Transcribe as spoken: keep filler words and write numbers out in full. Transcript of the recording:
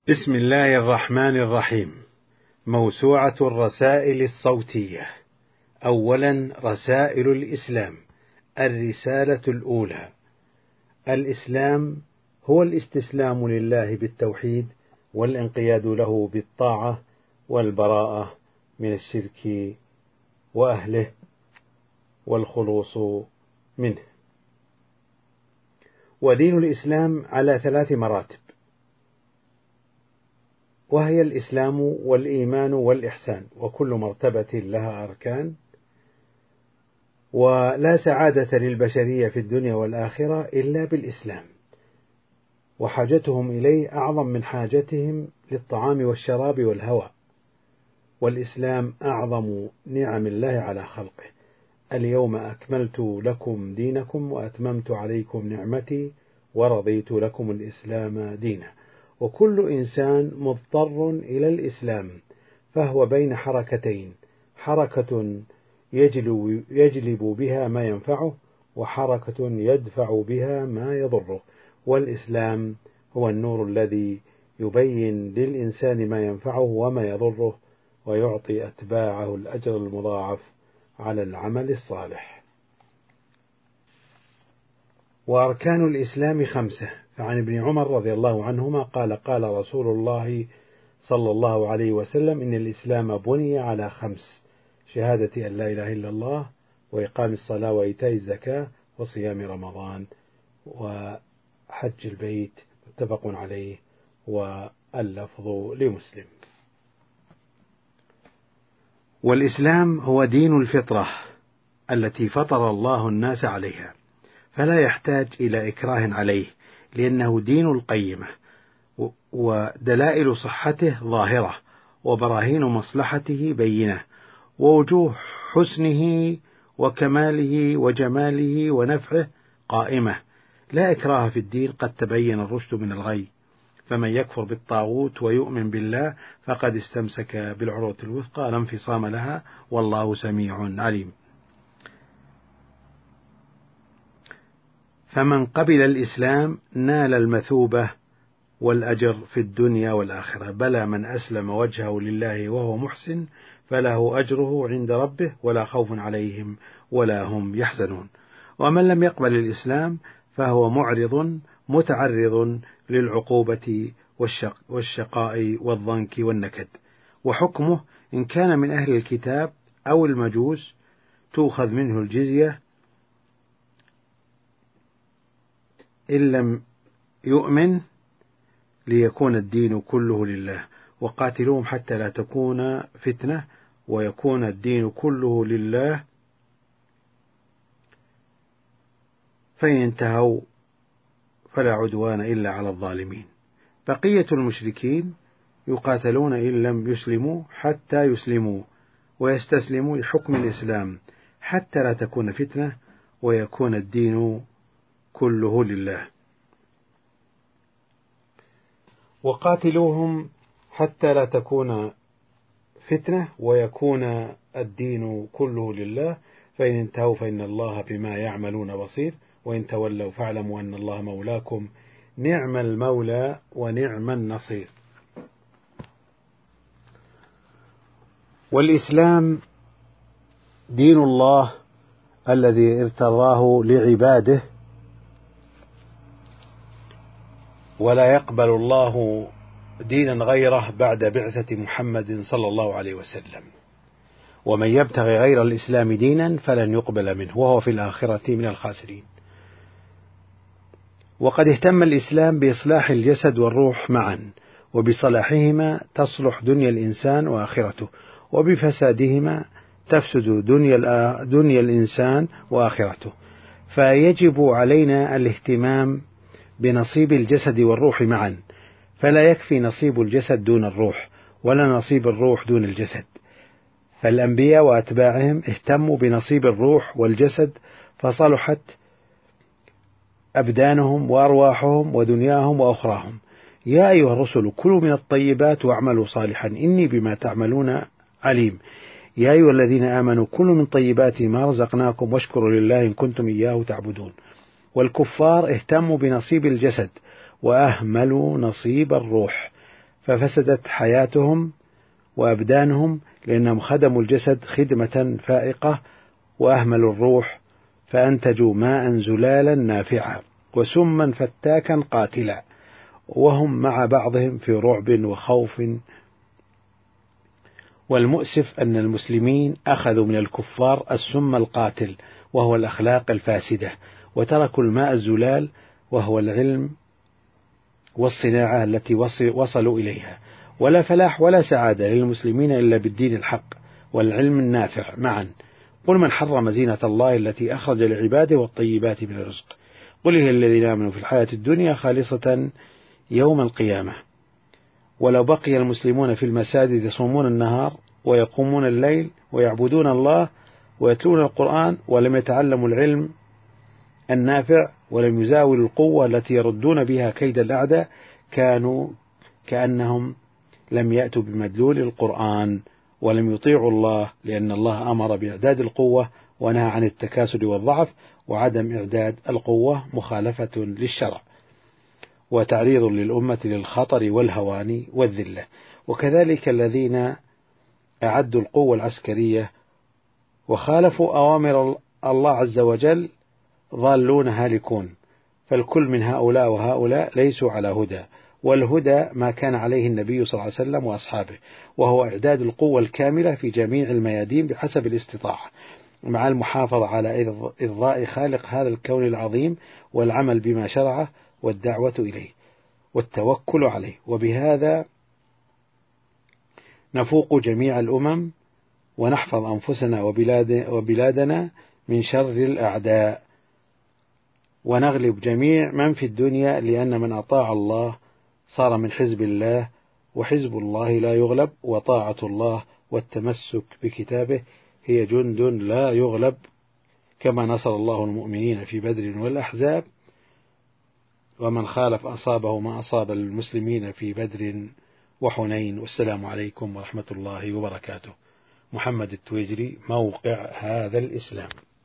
بسم الله الرحمن الرحيم. موسوعة الرسائل الصوتية. أولا، رسائل الإسلام. الرسالة الأولى: الإسلام هو الاستسلام لله بالتوحيد والانقياد له بالطاعة والبراءة من الشرك وأهله والخلوص منه. ودين الإسلام على ثلاث مراتب، وهي الإسلام والإيمان والإحسان، وكل مرتبة لها أركان. ولا سعادة للبشرية في الدنيا والآخرة إلا بالإسلام، وحاجتهم إليه أعظم من حاجتهم للطعام والشراب والهواء. والإسلام أعظم نعم الله على خلقه: اليوم أكملت لكم دينكم وأتممت عليكم نعمتي ورضيت لكم الإسلام دينا. وكل إنسان مضطر إلى الإسلام، فهو بين حركتين: حركة يجلب, يجلب بها ما ينفعه، وحركة يدفع بها ما يضره. والإسلام هو النور الذي يبين للإنسان ما ينفعه وما يضره، ويعطي أتباعه الأجر المضاعف على العمل الصالح. وأركان الإسلام خمسة. فعن ابن عمر رضي الله عنهما قال: قال رسول الله صلى الله عليه وسلم: إن الإسلام بني على خمس: شهادة أن لا إله إلا الله، وإقام الصلاة، وإيتاء الزكاة، وصيام رمضان، وحج البيت. متفق عليه، واللفظ لمسلم. والإسلام هو دين الفطرة التي فطر الله الناس عليها، فلا يحتاج إلى إكراه عليه، لأنه دين القيمة، ودلائل صحته ظاهرة، وبراهين مصلحته بينة، ووجوه حسنه وكماله وجماله ونفعه قائمة. لا إكراه في الدين، قد تبين الرشد من الغي. فمن يكفر بالطاغوت ويؤمن بالله فقد استمسك بالعروة الوثقى لا انفصام لها، والله سميع عليم. فمن قبل الإسلام نال المثوبة والأجر في الدنيا والآخرة. بلى من أسلم وجهه لله وهو محسن فله أجره عند ربه ولا خوف عليهم ولا هم يحزنون. ومن لم يقبل الإسلام فهو معرض متعرض للعقوبة والشق والشقاء والضنك والنكد. وحكمه: إن كان من أهل الكتاب أو المجوس تؤخذ منه الجزية، إن لم يؤمن، ليكون الدين كله لله. وقاتلوهم حتى لا تكون فتنة ويكون الدين كله لله، فإن انتهوا فلا عدوان إلا على الظالمين. بقية المشركين يقاتلون إن لم يسلموا حتى يسلموا ويستسلموا لحكم الإسلام، حتى لا تكون فتنة ويكون الدين كله لله. وقاتلوهم حتى لا تكون فتنة ويكون الدين كله لله، فإن انتهوا فإن الله بما يعملون بصير، وإن تولوا فاعلموا أن الله مولاكم نعم المولى ونعم النصير. والإسلام دين الله الذي ارتضاه لعباده، ولا يقبل الله دينا غيره بعد بعثة محمد صلى الله عليه وسلم. ومن يبتغي غير الإسلام دينا فلن يقبل منه وهو في الآخرة من الخاسرين. وقد اهتم الإسلام بإصلاح الجسد والروح معا، وبصلاحهما تصلح دنيا الإنسان وآخرته، وبفسادهما تفسد دنيا, دنيا الإنسان وآخرته. فيجب علينا الاهتمام بنصيب الجسد والروح معا، فلا يكفي نصيب الجسد دون الروح، ولا نصيب الروح دون الجسد. فالأنبياء وأتباعهم اهتموا بنصيب الروح والجسد، فصلحت أبدانهم وأرواحهم ودنياهم وأخراهم. يا أيها الرسل كلوا من الطيبات واعملوا صالحا إني بما تعملون عليم. يا أيها الذين آمنوا كلوا من طيبات ما رزقناكم واشكروا لله إن كنتم إياه تعبدون. والكفار اهتموا بنصيب الجسد وأهملوا نصيب الروح، ففسدت حياتهم وأبدانهم، لأنهم خدموا الجسد خدمة فائقة وأهملوا الروح، فأنتجوا ماء زلالا نافعا وسما فتاكا قاتلا، وهم مع بعضهم في رعب وخوف. والمؤسف أن المسلمين أخذوا من الكفار السم القاتل وهو الأخلاق الفاسدة، وتركوا الماء الزلال وهو العلم والصناعة التي وصلوا إليها. ولا فلاح ولا سعادة للمسلمين إلا بالدين الحق والعلم النافع معا. قل من حرم زينة الله التي أخرج لعباده والطيبات من الرزق، قل هي الذين آمنوا في الحياة الدنيا خالصة يوم القيامة. ولو بقي المسلمون في المساجد يصومون النهار ويقومون الليل ويعبدون الله ويتلون القرآن ولم يتعلموا العلم النافع ولم يزاولوا القوة التي يردون بها كيد الأعداء، كانوا كأنهم لم يأتوا بمدلول القرآن ولم يطيعوا الله، لأن الله أمر بإعداد القوة ونهى عن التكاسل والضعف، وعدم إعداد القوة مخالفة للشرع وتعريض للأمة للخطر والهوان والذلة. وكذلك الذين أعدوا القوة العسكرية وخالفوا أوامر الله عز وجل ضالون هالكون، فالكل من هؤلاء وهؤلاء ليسوا على هدى، والهدى ما كان عليه النبي صلى الله عليه وسلم وأصحابه، وهو إعداد القوة الكاملة في جميع الميادين بحسب الاستطاعة، مع المحافظة على إرضاء خالق هذا الكون العظيم والعمل بما شرعه والدعوة إليه والتوكل عليه. وبهذا نفوق جميع الأمم ونحفظ أنفسنا وبلاد وبلادنا من شر الأعداء، ونغلب جميع من في الدنيا، لأن من أطاع الله صار من حزب الله، وحزب الله لا يغلب، وطاعة الله والتمسك بكتابه هي جند لا يغلب، كما نصر الله المؤمنين في بدر والأحزاب، ومن خالف أصابه ما أصاب المسلمين في بدر وحنين. والسلام عليكم ورحمة الله وبركاته. محمد التويجري، موقع هذا الإسلام.